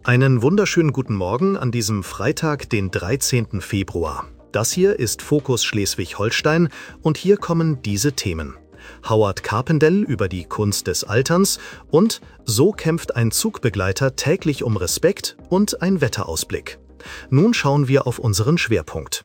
Einen wunderschönen guten Morgen an diesem Freitag, den 13. Februar. Das hier ist Fokus Schleswig-Holstein und hier kommen diese Themen. Howard Carpendale über die Kunst des Alterns und so kämpft ein Zugbegleiter täglich um Respekt und ein Wetterausblick. Nun schauen wir auf unseren Schwerpunkt.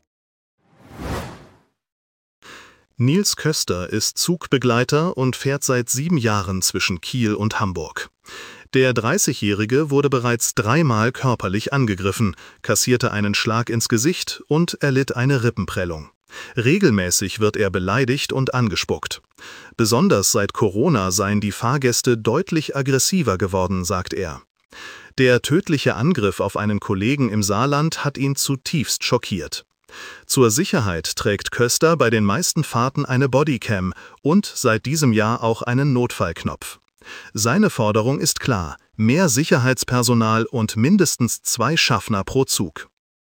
Nils Köster ist Zugbegleiter und fährt seit 7 Jahren zwischen Kiel und Hamburg. Der 30-Jährige wurde bereits 3-mal körperlich angegriffen, kassierte einen Schlag ins Gesicht und erlitt eine Rippenprellung. Regelmäßig wird er beleidigt und angespuckt. Besonders seit Corona seien die Fahrgäste deutlich aggressiver geworden, sagt er. Der tödliche Angriff auf einen Kollegen im Saarland hat ihn zutiefst schockiert. Zur Sicherheit trägt Köster bei den meisten Fahrten eine Bodycam und seit diesem Jahr auch einen Notfallknopf. Seine Forderung ist klar: mehr Sicherheitspersonal und mindestens 2 Schaffner pro Zug.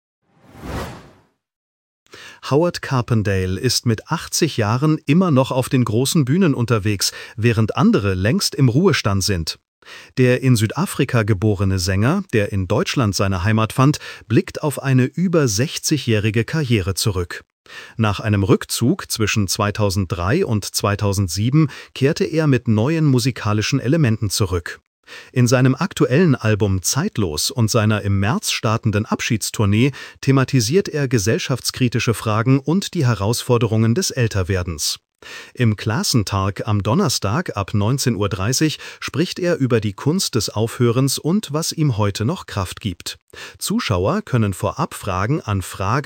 Howard Carpendale ist mit 80 Jahren immer noch auf den großen Bühnen unterwegs, während andere längst im Ruhestand sind. Der in Südafrika geborene Sänger, der in Deutschland seine Heimat fand, blickt auf eine über 60-jährige Karriere zurück. Nach einem Rückzug zwischen 2003 und 2007 kehrte er mit neuen musikalischen Elementen zurück. In seinem aktuellen Album Zeitlos und seiner im März startenden Abschiedstournee thematisiert er gesellschaftskritische Fragen und die Herausforderungen des Älterwerdens. Im Klassentalk am Donnerstag ab 19:30 Uhr spricht er über die Kunst des Aufhörens und was ihm heute noch Kraft gibt. Zuschauer können vorab Fragen an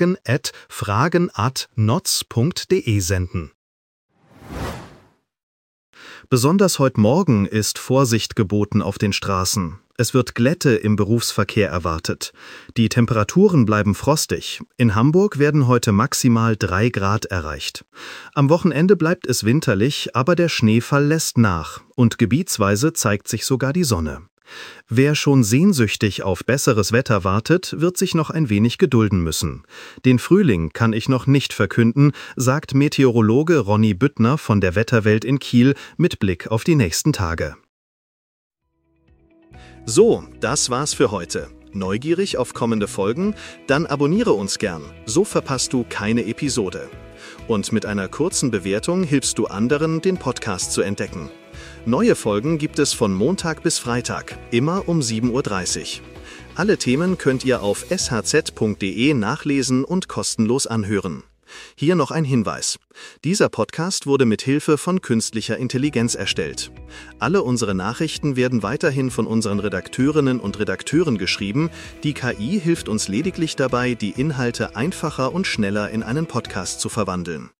fragen@noz.de senden. Besonders heute Morgen ist Vorsicht geboten auf den Straßen. Es wird Glätte im Berufsverkehr erwartet. Die Temperaturen bleiben frostig. In Hamburg werden heute maximal 3 Grad erreicht. Am Wochenende bleibt es winterlich, aber der Schneefall lässt nach und gebietsweise zeigt sich sogar die Sonne. Wer schon sehnsüchtig auf besseres Wetter wartet, wird sich noch ein wenig gedulden müssen. Den Frühling kann ich noch nicht verkünden, sagt Meteorologe Ronny Büttner von der Wetterwelt in Kiel mit Blick auf die nächsten Tage. So, das war's für heute. Neugierig auf kommende Folgen? Dann abonniere uns gern, so verpasst du keine Episode. Und mit einer kurzen Bewertung hilfst du anderen, den Podcast zu entdecken. Neue Folgen gibt es von Montag bis Freitag, immer um 7:30 Uhr. Alle Themen könnt ihr auf shz.de nachlesen und kostenlos anhören. Hier noch ein Hinweis. Dieser Podcast wurde mit Hilfe von künstlicher Intelligenz erstellt. Alle unsere Nachrichten werden weiterhin von unseren Redakteurinnen und Redakteuren geschrieben. Die KI hilft uns lediglich dabei, die Inhalte einfacher und schneller in einen Podcast zu verwandeln.